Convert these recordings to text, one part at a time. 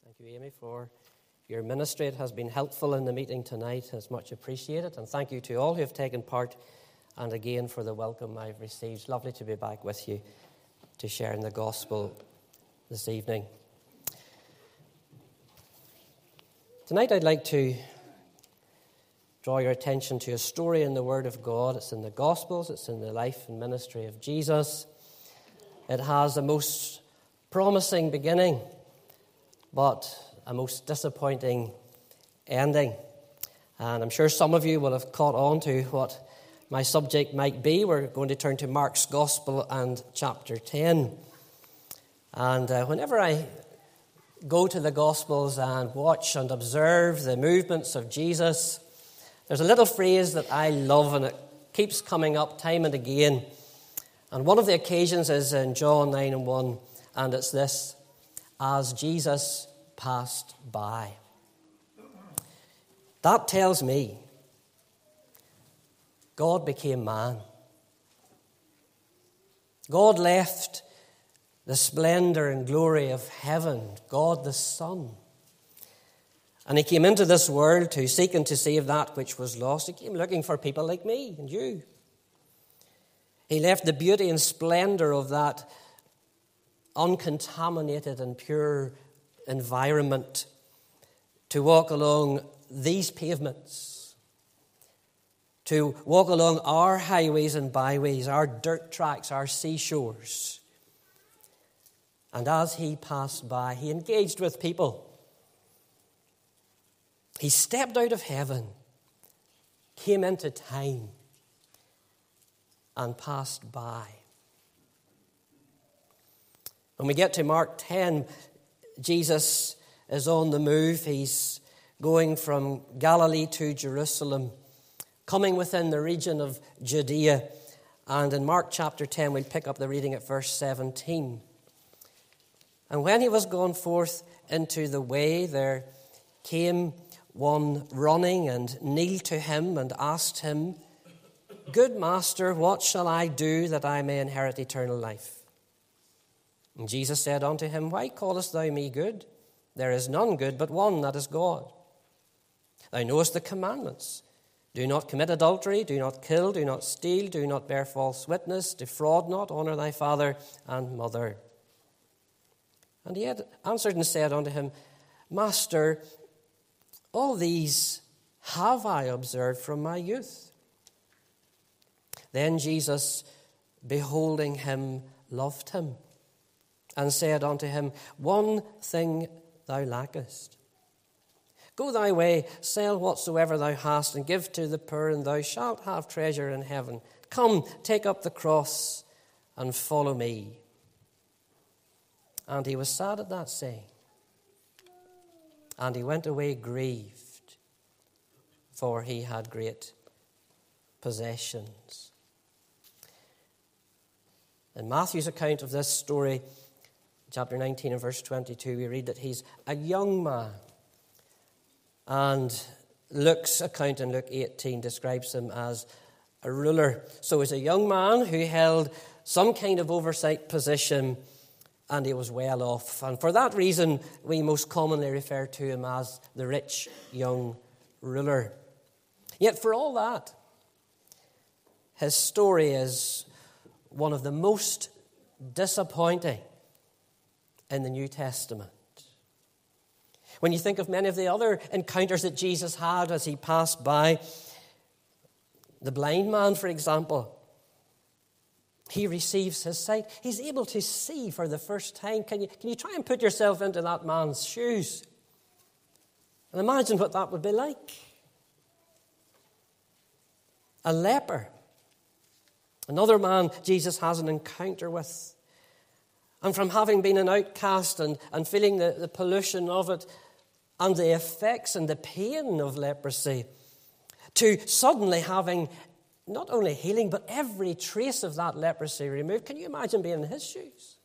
Thank you, Amy, for your ministry. It has been helpful in the meeting tonight. It's much appreciated. And thank you to all who have taken part, and again for the welcome I've received. Lovely to be back with you to share in the gospel this evening. Tonight I'd like to draw your attention to a story in the Word of God. It's in the Gospels. It's in the life and ministry of Jesus. It has a most promising beginning, but a most disappointing ending. And I'm sure some of you will have caught on to what my subject might be. We're going to turn to Mark's Gospel and chapter 10. And whenever I go to the Gospels and watch and observe the movements of Jesus, there's a little phrase that I love, and it keeps coming up time and again. And one of the occasions is in John 9:1, and it's this: as Jesus passed by. That tells me God became man. God left the splendor and glory of heaven, God the Son. And he came into this world to seek and to save that which was lost. He came looking for people like me and you. He left the beauty and splendor of that uncontaminated and pure environment to walk along these pavements, to walk along our highways and byways, our dirt tracks, our seashores. And as he passed by, he engaged with people. He stepped out of heaven, came into time, and passed by. When we get to Mark 10, Jesus is on the move. He's going from Galilee to Jerusalem, coming within the region of Judea. And in Mark chapter 10, we'll pick up the reading at verse 17. And when he was gone forth into the way, there came one running and kneeled to him and asked him, "Good master, what shall I do that I may inherit eternal life?" And Jesus said unto him, "Why callest thou me good? There is none good but one, that is God. Thou knowest the commandments. Do not commit adultery, do not kill, do not steal, do not bear false witness, defraud not, honor thy father and mother." And he had answered and said unto him, "Master, all these have I observed from my youth." Then Jesus, beholding him, loved him, and said unto him, "One thing thou lackest. Go thy way, sell whatsoever thou hast, and give to the poor, and thou shalt have treasure in heaven. Come, take up the cross, and follow me." And he was sad at that saying, and he went away grieved, for he had great possessions. In Matthew's account of this story, chapter 19 and verse 22, we read that he's a young man. And Luke's account in Luke 18 describes him as a ruler. So he's a young man who held some kind of oversight position, and he was well off. And for that reason, we most commonly refer to him as the rich young ruler. Yet for all that, his story is one of the most disappointing in the New Testament. When you think of many of the other encounters that Jesus had as he passed by, the blind man, for example, he receives his sight. He's able to see for the first time. Can you try and put yourself into that man's shoes? And imagine what that would be like. A leper. Another man Jesus has an encounter with. And from having been an outcast and feeling the pollution of it and the effects and the pain of leprosy, to suddenly having not only healing, but every trace of that leprosy removed. Can you imagine being in his shoes?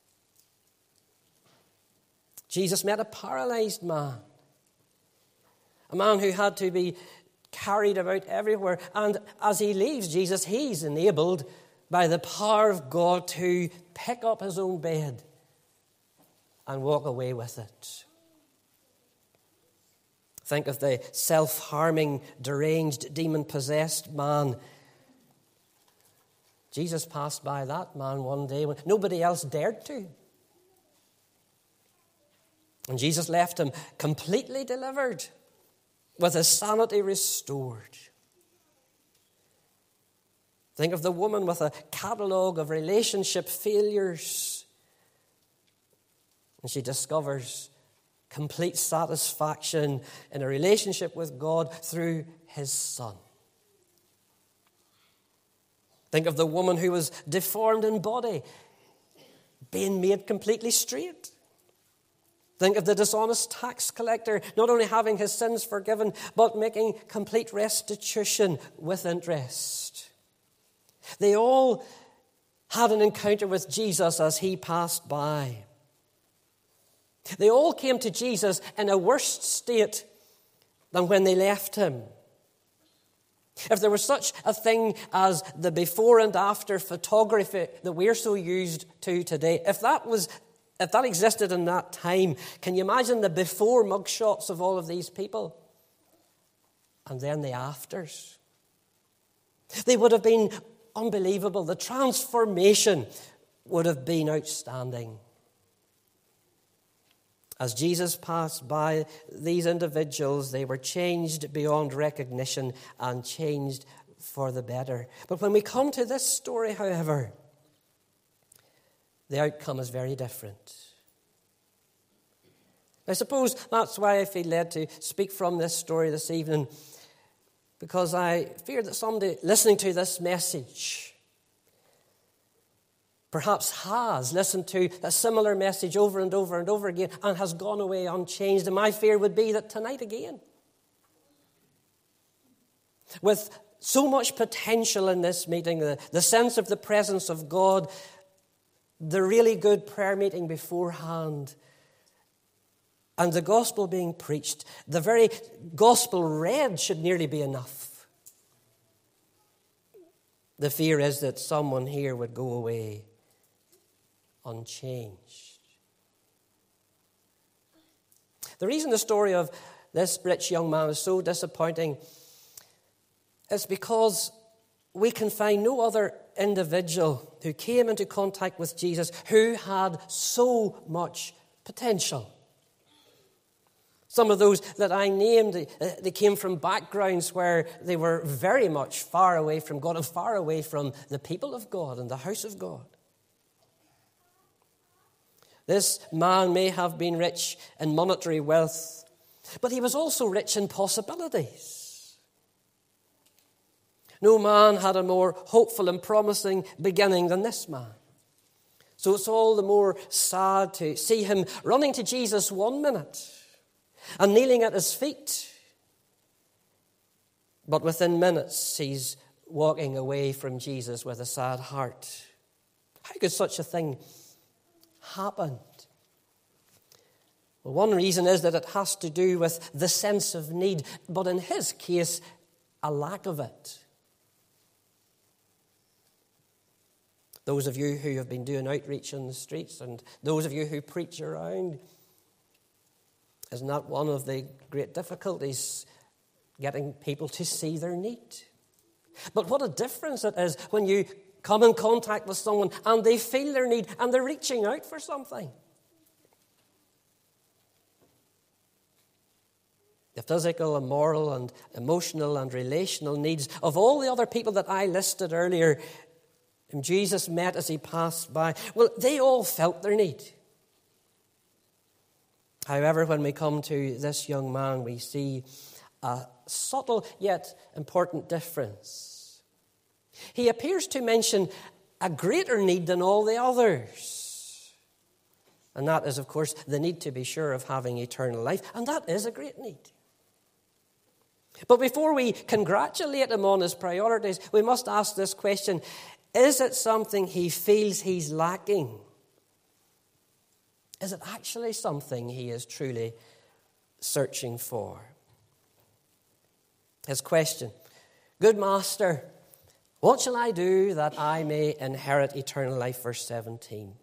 Jesus met a paralyzed man. A man who had to be carried about everywhere. And as he leaves Jesus, he's enabled by the power of God to pick up his own bed and walk away with it. Think of the self-harming, deranged, demon-possessed man. Jesus passed by that man one day when nobody else dared to. And Jesus left him completely delivered, with his sanity restored. Think of the woman with a catalogue of relationship failures. And she discovers complete satisfaction in a relationship with God through his Son. Think of the woman who was deformed in body, being made completely straight. Think of the dishonest tax collector, not only having his sins forgiven, but making complete restitution with interest. They all had an encounter with Jesus as he passed by. They all came to Jesus in a worse state than when they left him. If there was such a thing as the before and after photography that we're so used to today, if that existed in that time, can you imagine the before mugshots of all of these people? And then the afters. They would have been unbelievable. The transformation would have been outstanding. As Jesus passed by these individuals, they were changed beyond recognition and changed for the better. But when we come to this story, however, the outcome is very different. I suppose that's why I feel led to speak from this story this evening, because I fear that somebody listening to this message perhaps has listened to a similar message over and over and over again and has gone away unchanged. And my fear would be that tonight again, with so much potential in this meeting, the sense of the presence of God, the really good prayer meeting beforehand, and the gospel being preached, the very gospel read should nearly be enough. The fear is that someone here would go away unchanged. The reason the story of this rich young man is so disappointing is because we can find no other individual who came into contact with Jesus who had so much potential. Some of those that I named, they came from backgrounds where they were very much far away from God and far away from the people of God and the house of God. This man may have been rich in monetary wealth, but he was also rich in possibilities. No man had a more hopeful and promising beginning than this man. So it's all the more sad to see him running to Jesus one minute and kneeling at his feet. But within minutes, he's walking away from Jesus with a sad heart. How could such a thing happen? Well, one reason is that it has to do with the sense of need, but in his case, a lack of it. Those of you who have been doing outreach on the streets and those of you who preach around, isn't that one of the great difficulties, getting people to see their need? But what a difference it is when you come in contact with someone and they feel their need and they're reaching out for something. The physical and moral and emotional and relational needs of all the other people that I listed earlier, whom Jesus met as he passed by, well, they all felt their need. However, when we come to this young man, we see a subtle yet important difference. He appears to mention a greater need than all the others. And that is, of course, the need to be sure of having eternal life. And that is a great need. But before we congratulate him on his priorities, we must ask this question: is it something he feels he's lacking? Is it actually something he is truly searching for? His question: Good Master, what shall I do that I may inherit eternal life? Verse 17.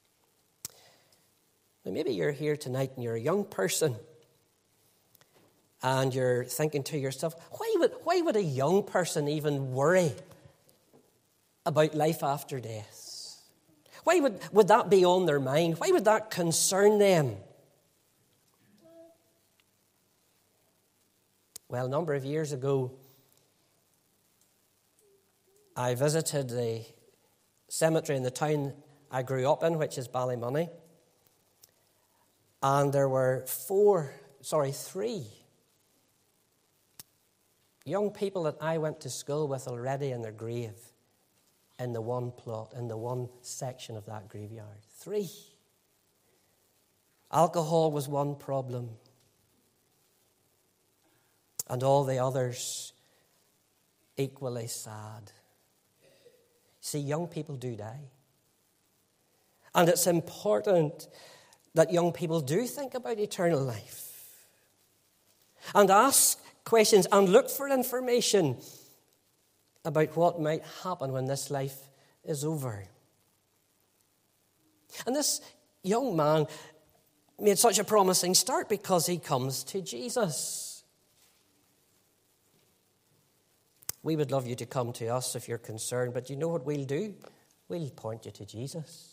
Now, maybe you're here tonight and you're a young person. And you're thinking to yourself, why would a young person even worry about life after death? Why would that be on their mind? Why would that concern them? Well, a number of years ago, I visited the cemetery in the town I grew up in, which is Ballymoney. And there were three young people that I went to school with already in their grave in the one plot, in the one section of that graveyard. 3. Alcohol was one problem. And all the others equally sad. See, young people do die. And it's important that young people do think about eternal life and ask questions and look for information about what might happen when this life is over. And this young man made such a promising start because he comes to Jesus. We would love you to come to us if you're concerned, but you know what we'll do? We'll point you to Jesus.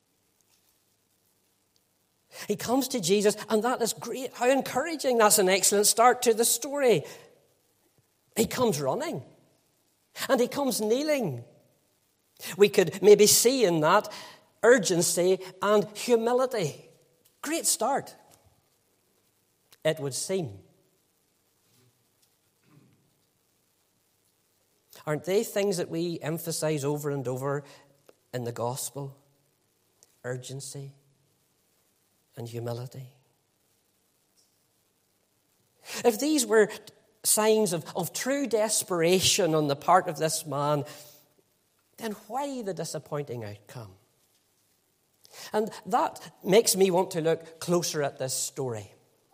He comes to Jesus, and that is great. How encouraging. That's an excellent start to the story. He comes running, and he comes kneeling. We could maybe see in that urgency and humility. Great start, it would seem. Aren't they things that we emphasize over and over in the gospel? Urgency and humility. If these were signs of true desperation on the part of this man, then why the disappointing outcome? And that makes me want to look closer at this story.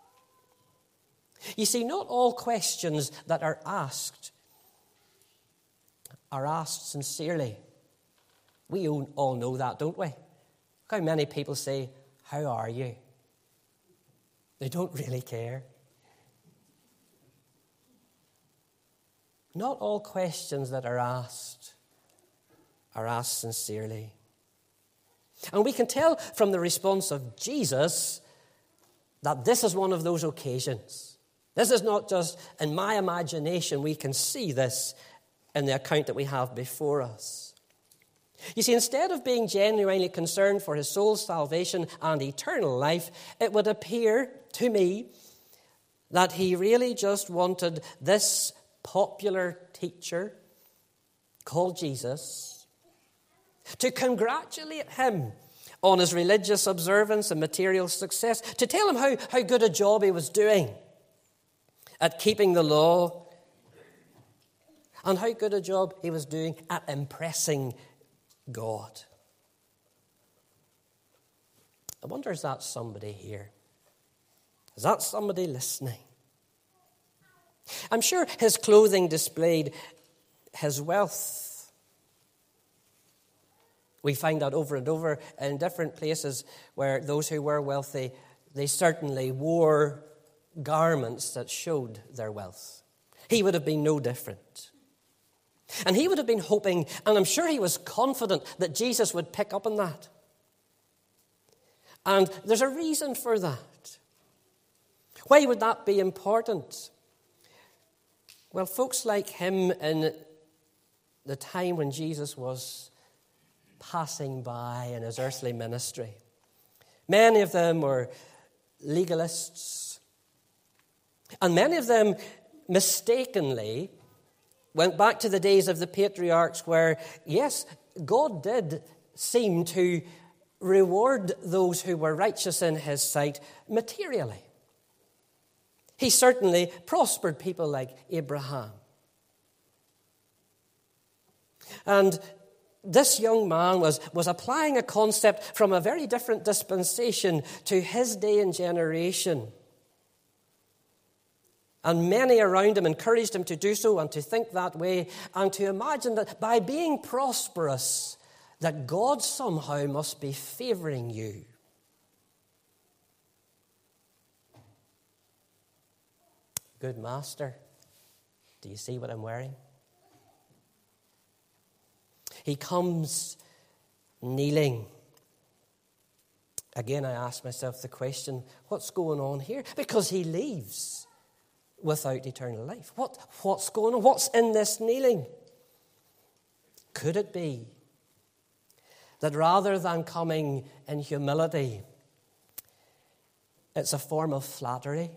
You see, not all questions that are asked sincerely. We all know that, don't we? How many people say, "How are you?" They don't really care. Not all questions that are asked sincerely. And we can tell from the response of Jesus that this is one of those occasions. This is not just in my imagination. We can see this in the account that we have before us. You see, instead of being genuinely concerned for his soul's salvation and eternal life, it would appear to me that he really just wanted this popular teacher called Jesus to congratulate him on his religious observance and material success, to tell him how good a job he was doing at keeping the law and how good a job he was doing at impressing God. I wonder, is that somebody here? Is that somebody listening? I'm sure his clothing displayed his wealth. We find that over and over in different places where those who were wealthy, they certainly wore garments that showed their wealth. He would have been no different. And he would have been hoping, and I'm sure he was confident, that Jesus would pick up on that. And there's a reason for that. Why would that be important? Well, folks like him in the time when Jesus was passing by in his earthly ministry, many of them were legalists. And many of them mistakenly went back to the days of the patriarchs where, yes, God did seem to reward those who were righteous in his sight materially. He certainly prospered people like Abraham. And this young man was applying a concept from a very different dispensation to his day and generation. And many around him encouraged him to do so and to think that way and to imagine that by being prosperous, that God somehow must be favoring you. Good master, do you see what I'm wearing? He comes kneeling. Again, I ask myself the question, what's going on here? Because he leaves without eternal life. What's going on? What's in this kneeling? Could it be that rather than coming in humility, it's a form of flattery?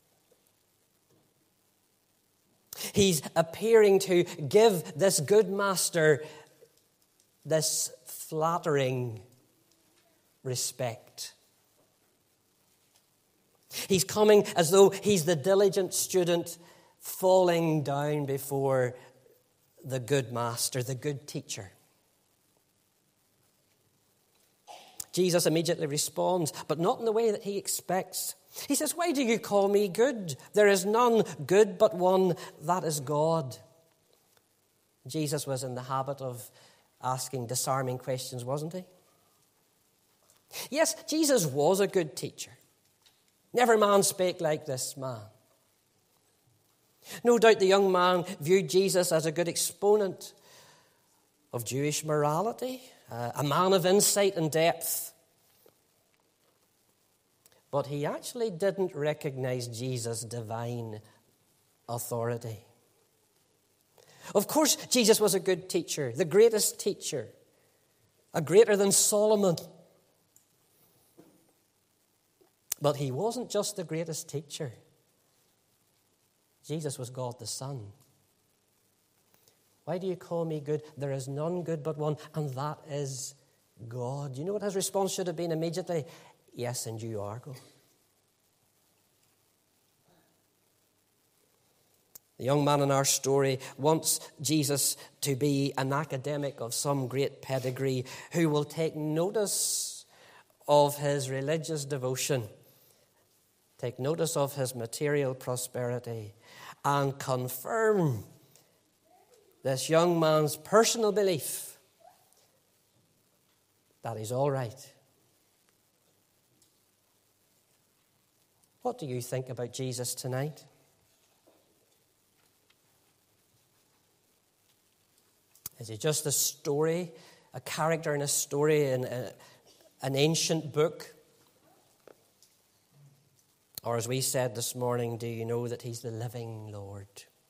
He's appearing to give this good master this flattering respect. He's coming as though he's the diligent student falling down before the good master, the good teacher. Jesus immediately responds, but not in the way that he expects. He says, "Why do you call me good? There is none good but one, that is God." Jesus was in the habit of asking disarming questions, wasn't he? Yes, Jesus was a good teacher. Never man spake like this man. No doubt the young man viewed Jesus as a good exponent of Jewish morality, a man of insight and depth. But he actually didn't recognize Jesus' divine authority. Of course, Jesus was a good teacher, the greatest teacher, a greater than Solomon. But he wasn't just the greatest teacher. Jesus was God the Son. Why do you call me good? There is none good but one, and that is God. You know what his response should have been immediately? Yes, and you are God. The young man in our story wants Jesus to be an academic of some great pedigree who will take notice of his religious devotion, take notice of his material prosperity, and confirm this young man's personal belief that he's all right. What do you think about Jesus tonight? Is he just a story, a character in a story in an ancient book? Or as we said this morning, do you know that he's the living Lord?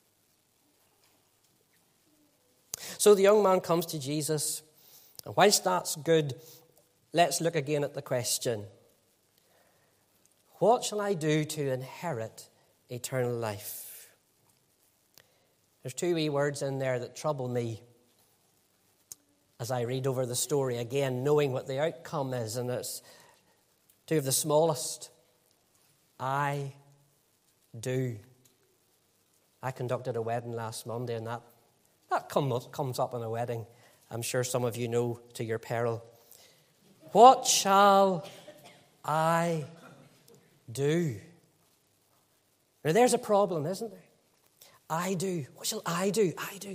So the young man comes to Jesus. And whilst that's good, let's look again at the question. What shall I do to inherit eternal life? There's two wee words in there that trouble me as I read over the story again, knowing what the outcome is. And it's two of the smallest. I do. I conducted a wedding last Monday, and that comes up in a wedding. I'm sure some of you know to your peril. What shall I do? Now there's a problem, isn't there? I do. What shall I do? I do.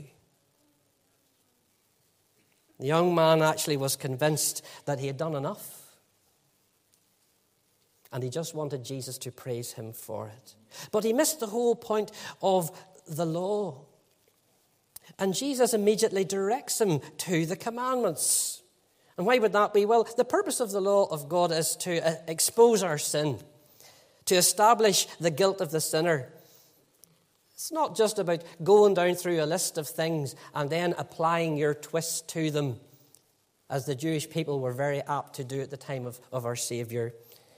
The young man actually was convinced that he had done enough. And he just wanted Jesus to praise him for it. But he missed the whole point of the law. And Jesus immediately directs him to the commandments. And why would that be? Well, the purpose of the law of God is to expose our sin, to establish the guilt of the sinner. It's not just about going down through a list of things and then applying your twist to them, as the Jewish people were very apt to do at the time of our Saviour.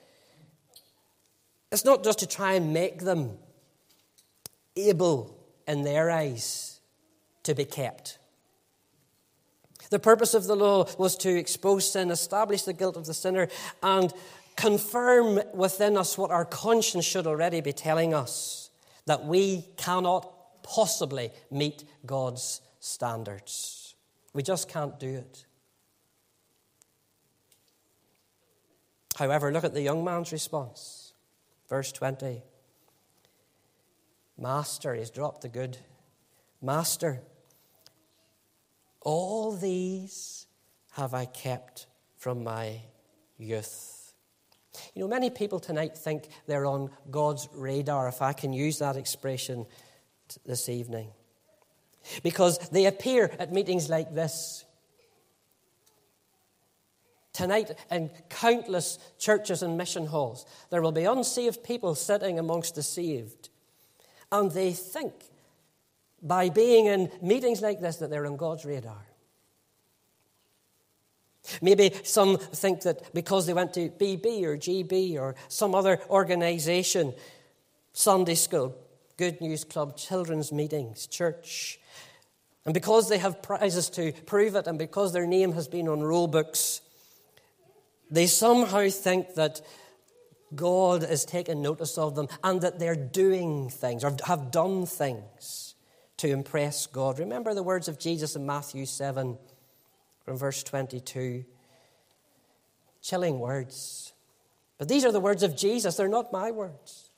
It's not just to try and make them able in their eyes to be kept. The purpose of the law was to expose sin, establish the guilt of the sinner, and confirm within us what our conscience should already be telling us, that we cannot possibly meet God's standards. We just can't do it. However, look at the young man's response. Verse 20. Master, he's dropped the good. Master, all these have I kept from my youth. You know, many people tonight think they're on God's radar, if I can use that expression this evening, because they appear at meetings like this. Tonight, in countless churches and mission halls, there will be unsaved people sitting amongst the saved. And they think, by being in meetings like this, that they're on God's radar. Maybe some think that because they went to BB or GB or some other organization, Sunday school, Good News Club, children's meetings, church, and because they have prizes to prove it and because their name has been on roll books, they somehow think that God is taking notice of them and that they're doing things or have done things to impress God. Remember the words of Jesus in Matthew 7 from verse 22. Chilling words. But these are the words of Jesus. They're not my words.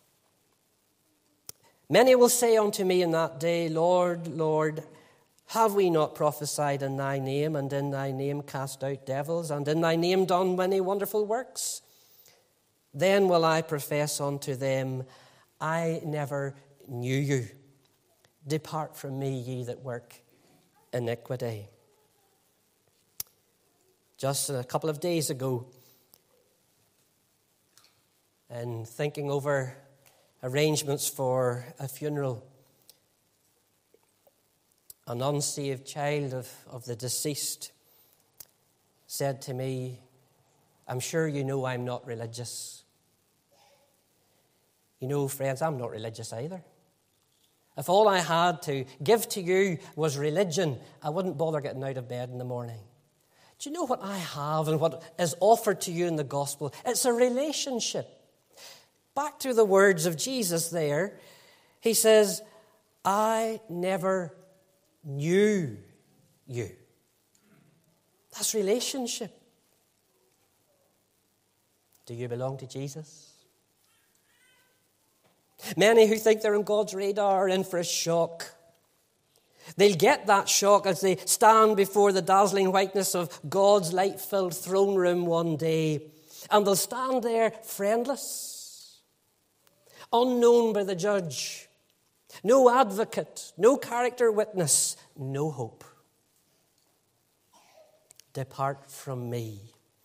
Many will say unto me in that day, Lord, Lord, have we not prophesied in thy name, and in thy name cast out devils, and in thy name done many wonderful works? Then will I profess unto them, I never knew you. Depart from me, ye that work iniquity. Just a couple of days ago, in thinking over arrangements for a funeral, an unsaved child of the deceased said to me, I'm sure you know I'm not religious. You know, friends, I'm not religious either. If all I had to give to you was religion, I wouldn't bother getting out of bed in the morning. Do you know what I have and what is offered to you in the gospel? It's a relationship. Back to the words of Jesus there. He says, I never knew you. That's relationship. Do you belong to Jesus? Many who think they're on God's radar are in for a shock. They'll get that shock as they stand before the dazzling whiteness of God's light-filled throne room one day. And they'll stand there friendless, unknown by the judge, no advocate, no character witness, no hope. Depart from me.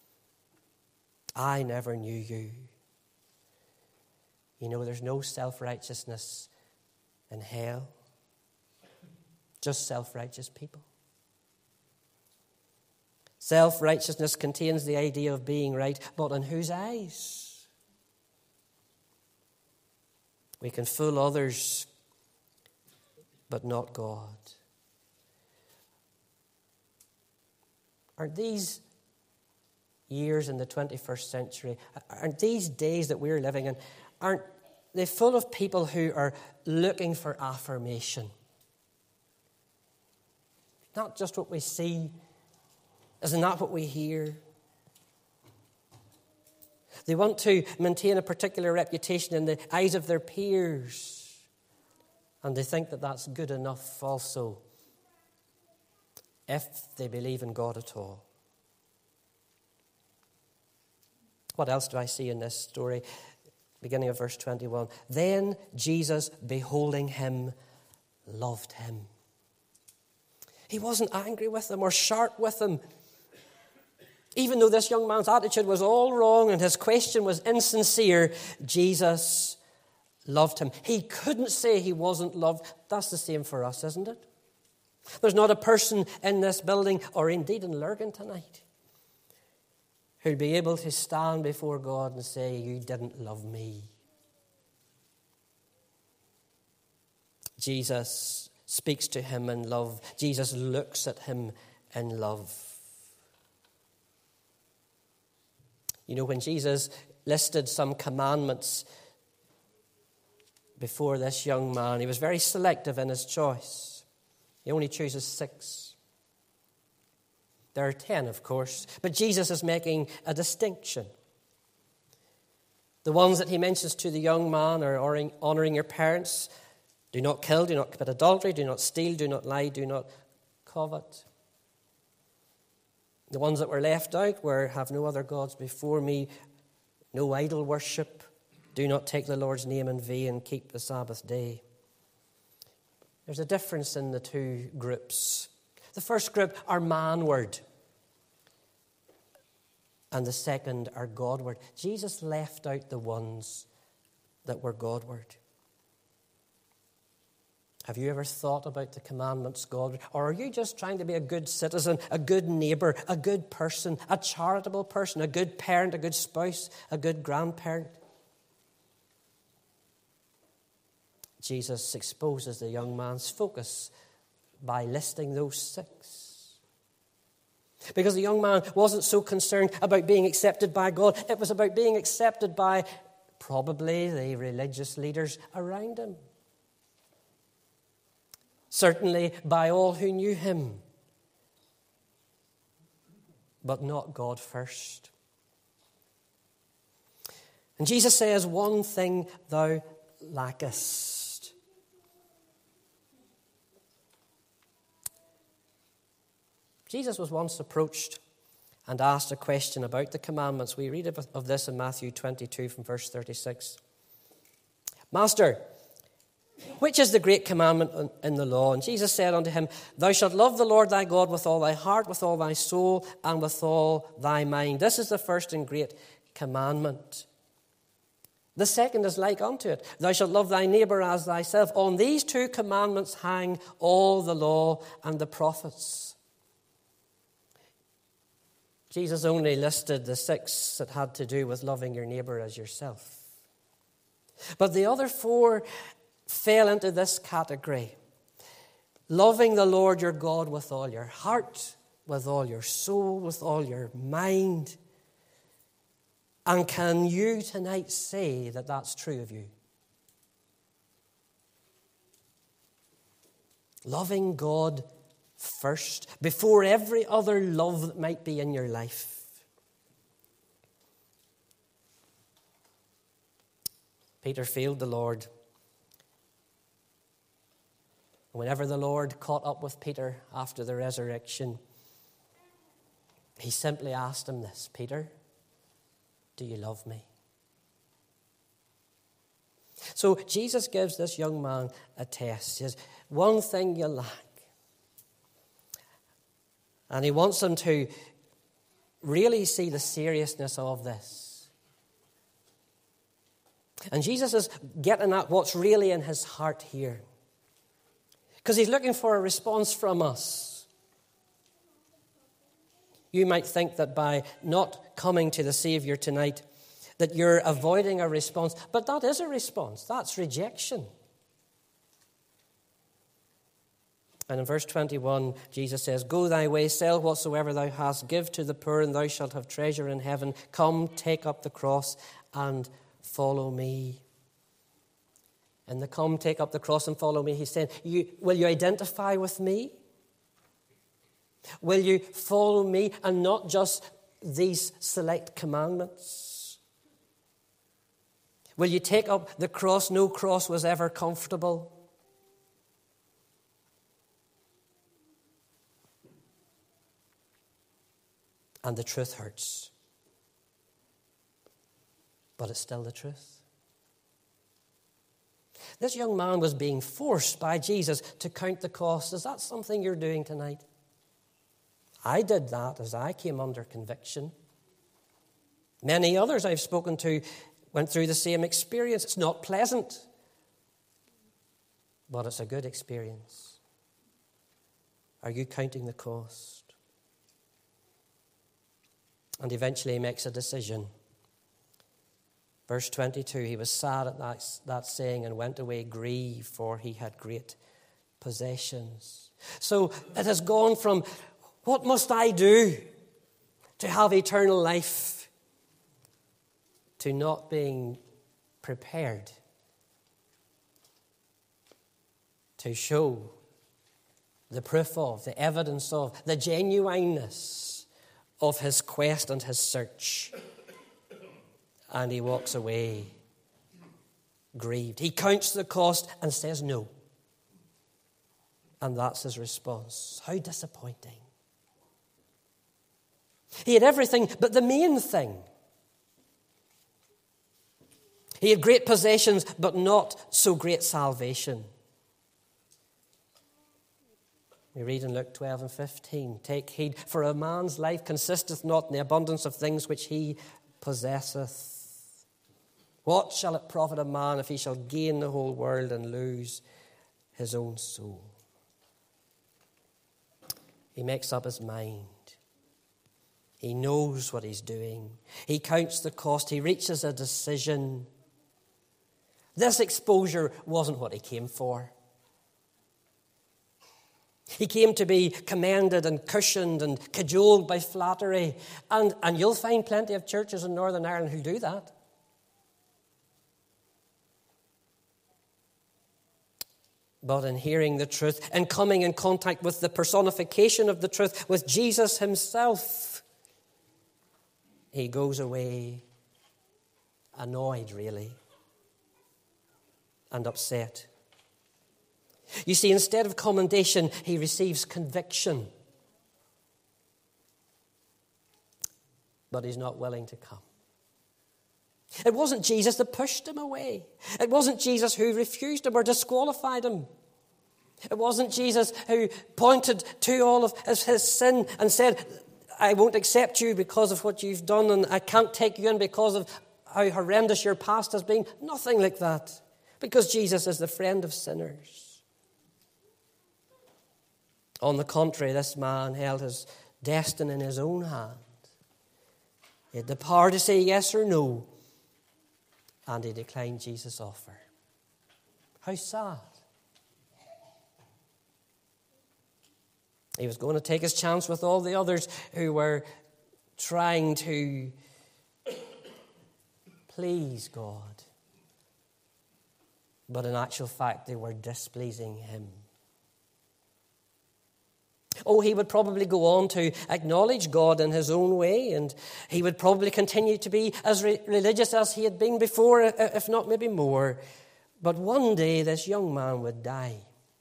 I never knew you. You know, there's no self-righteousness in hell. Just self-righteous people. Self-righteousness contains the idea of being right, but in whose eyes? We can fool others, but not God. Aren't these years in the 21st century, aren't these days that we're living in, aren't they full of people who are looking for affirmation? Not just what we see, isn't that what we hear? They want to maintain a particular reputation in the eyes of their peers, and they think that that's good enough also, if they believe in God at all. What else do I see in this story? Beginning of verse 21. Then Jesus, beholding him, loved him. He wasn't angry with him or sharp with him. Even though this young man's attitude was all wrong and his question was insincere, Jesus loved him. He couldn't say he wasn't loved. That's the same for us, isn't it? There's not a person in this building, or indeed in Lurgan tonight, who'll be able to stand before God and say, you didn't love me. Jesus speaks to him in love. Jesus looks at him in love. You know, when Jesus listed some commandments before this young man, he was very selective in his choice. He only chooses 6. There are 10, of course, but Jesus is making a distinction. The ones that he mentions to the young man are honoring your parents. Do not kill, do not commit adultery, do not steal, do not lie, do not covet. The ones that were left out were, have no other gods before me, no idol worship, do not take the Lord's name in vain, keep the Sabbath day. There's a difference in the two groups. The first group are manward, and the second are Godward. Jesus left out the ones that were Godward. Have you ever thought about the commandments Godward? Or are you just trying to be a good citizen, a good neighbor, a good person, a charitable person, a good parent, a good spouse, a good grandparent? Jesus exposes the young man's focus by listing those 6. Because the young man wasn't so concerned about being accepted by God. It was about being accepted by probably the religious leaders around him. Certainly by all who knew him. But not God first. And Jesus says, one thing thou lackest. Jesus was once approached and asked a question about the commandments. We read of this in Matthew 22 from verse 36. Master, which is the great commandment in the law? And Jesus said unto him, Thou shalt love the Lord thy God with all thy heart, with all thy soul, and with all thy mind. This is the first and great commandment. The second is like unto it. Thou shalt love thy neighbor as thyself. On these 2 commandments hang all the law and the prophets. Jesus only listed the 6 that had to do with loving your neighbor as yourself. But the other 4 fell into this category. Loving the Lord your God with all your heart, with all your soul, with all your mind. And can you tonight say that that's true of you? Loving God first, before every other love that might be in your life. Peter failed the Lord. Whenever the Lord caught up with Peter after the resurrection, he simply asked him this, Peter, do you love me? So Jesus gives this young man a test. He says, one thing you lack. And he wants him to really see the seriousness of this. And Jesus is getting at what's really in his heart here. Because he's looking for a response from us. You might think that by not coming to the Savior tonight, that you're avoiding a response. But that is a response. That's rejection. And in verse 21, Jesus says, Go thy way, sell whatsoever thou hast, give to the poor, and thou shalt have treasure in heaven. Come, take up the cross, and follow me. And the come, take up the cross, and follow me, he's saying, will you identify with me? Will you follow me, and not just these select commandments? Will you take up the cross? No cross was ever comfortable. And the truth hurts. But it's still the truth. This young man was being forced by Jesus to count the cost. Is that something you're doing tonight? I did that as I came under conviction. Many others I've spoken to went through the same experience. It's not pleasant, but it's a good experience. Are you counting the cost? And eventually he makes a decision. Verse 22, he was sad at that saying and went away grieved, for he had great possessions. So it has gone from, what must I do to have eternal life, to not being prepared to show the proof of, the evidence of, the genuineness of his quest and his search. And he walks away grieved. He counts the cost and says no. And that's his response. How disappointing. He had everything but the main thing. He had great possessions, but not so great salvation. We read in Luke 12 and 15, "Take heed, for a man's life consisteth not in the abundance of things which he possesseth. What shall it profit a man if he shall gain the whole world and lose his own soul?" He makes up his mind. He knows what he's doing. He counts the cost. He reaches a decision. This exposure wasn't what he came for. He came to be commended and cushioned and cajoled by flattery. And you'll find plenty of churches in Northern Ireland who do that. But in hearing the truth and coming in contact with the personification of the truth, with Jesus himself, he goes away annoyed, really, and upset. You see, instead of commendation, he receives conviction. But he's not willing to come. It wasn't Jesus that pushed him away. It wasn't Jesus who refused him or disqualified him. It wasn't Jesus who pointed to all of his sin and said, "I won't accept you because of what you've done, and I can't take you in because of how horrendous your past has been." Nothing like that. Because Jesus is the friend of sinners. On the contrary, this man held his destiny in his own hand. He had the power to say yes or no, and he declined Jesus' offer. How sad. He was going to take his chance with all the others who were trying to please God. But in actual fact, they were displeasing him. Oh, he would probably go on to acknowledge God in his own way, and he would probably continue to be as religious as he had been before, if not maybe more. But one day, this young man would die.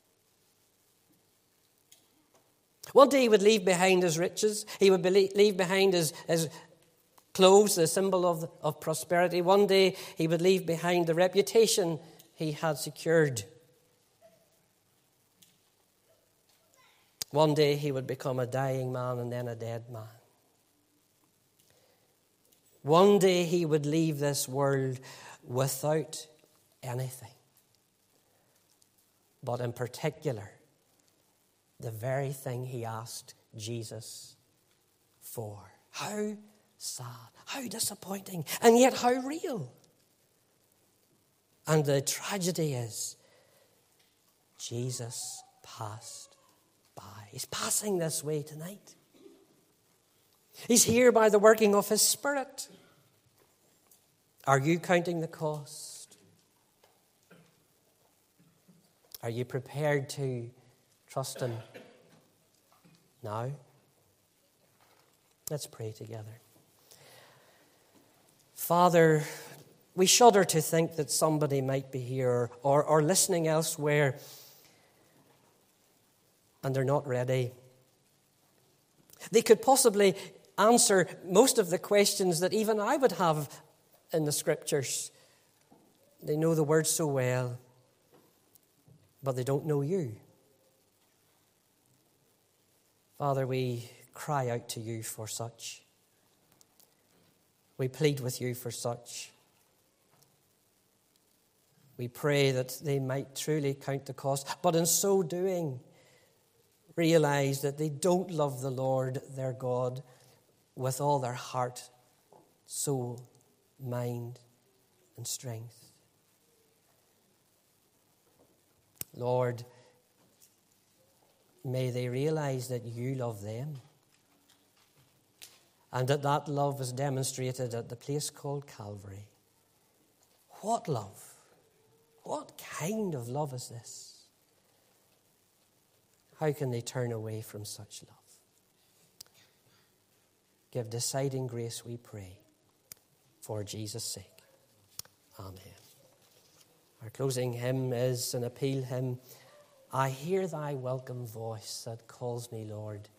One day he would leave behind his riches. He would leave behind his clothes, the symbol of prosperity. One day he would leave behind the reputation he had secured. One day he would become a dying man and then a dead man. One day he would leave this world without anything. But in particular, the very thing he asked Jesus for. How sad, how disappointing, and yet how real. And the tragedy is, Jesus passed by. He's passing this way tonight. He's here by the working of his Spirit. Are you counting the cost? Are you prepared to trust him now? Let's pray together. Father, we shudder to think that somebody might be here or listening elsewhere and they're not ready. They could possibly answer most of the questions that even I would have in the Scriptures. They know the Word so well, but they don't know you. Father, we cry out to you for such. We plead with you for such. We pray that they might truly count the cost, but in so doing, realize that they don't love the Lord their God with all their heart, soul, mind, and strength. Lord, may they realize that you love them and that that love is demonstrated at the place called Calvary. What love? What kind of love is this? How can they turn away from such love? Give deciding grace, we pray, for Jesus' sake. Amen. Our closing hymn is an appeal hymn. I hear thy welcome voice that calls me, Lord.